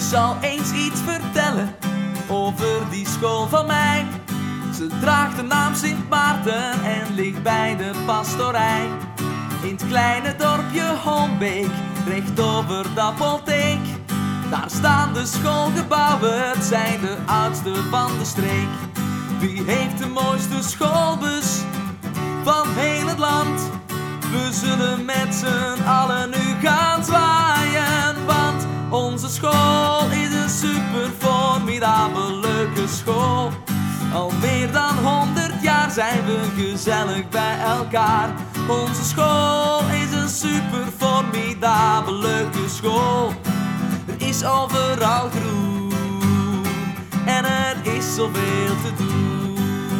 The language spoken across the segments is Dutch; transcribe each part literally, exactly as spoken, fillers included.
zal eens iets vertellen over die school van mij. Ze draagt de naam Sint Maarten en ligt bij de pastorij. In het kleine dorpje Hombeek, recht over de apotheek. Daar staan de schoolgebouwen, het zijn de oudste van de streek. Wie heeft de mooiste schoolbus van heel het land? We zullen met z'n allen nu gaan zwaaien, want onze school is een super formidabel leuke school. Al meer dan honderd jaar zijn we gezellig bij elkaar. Onze school is een super formidabel leuke school. Er is overal groen en er is zoveel te doen.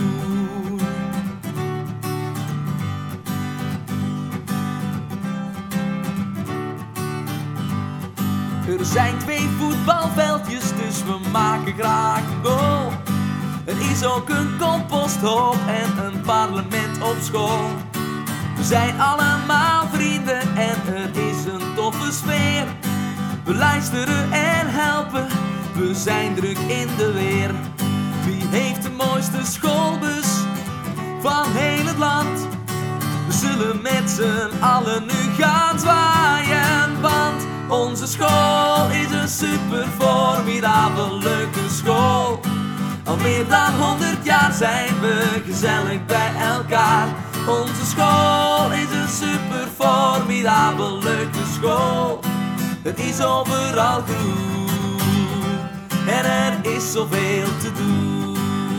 Er zijn twee voetbalveldjes, dus we maken graag een goal. Er is ook een composthoop en een parlement op school. We zijn allemaal vrienden en er is een toffe sfeer. We luisteren en helpen, we zijn druk in de weer. Wie heeft de mooiste schoolbus van heel het land? We zullen met z'n allen nu gaan zwaaien, want onze school is een super formidabel leuke school. Al meer dan honderd jaar zijn we gezellig bij elkaar. Onze school is een super formidabel leuke school. Het is overal groen en er is zoveel te doen.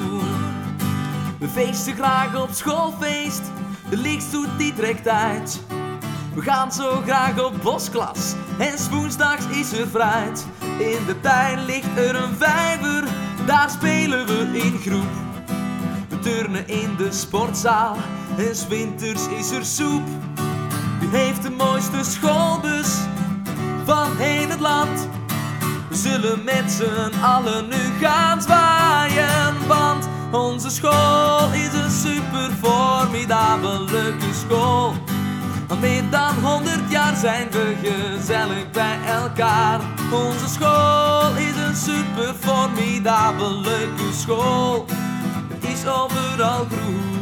We feesten graag op schoolfeest, de lichtstoet die trekt uit. We gaan zo graag op bosklas en 's woensdags is er fruit. In de tuin ligt er een vijver, daar spelen we in groep. We turnen in de sportzaal en 's winters is er soep. Wie heeft de mooiste schoolbus van heel het land? We zullen met z'n allen nu gaan zwaaien, want onze school is een super formidabel leuke school. Al meer dan honderd jaar zijn we gezellig bij elkaar. Onze school is een super formidabel leuke school. Het is overal groen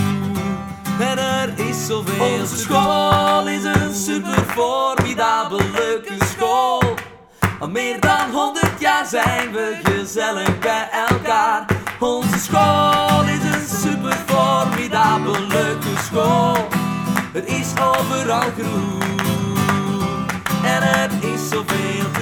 en er is zoveel. Onze school is een super formidabel leuke school. Al meer dan honderd jaar zijn we gezellig bij elkaar. Onze school is een super formidabel leuke school. Het is overal groen en er is zoveel te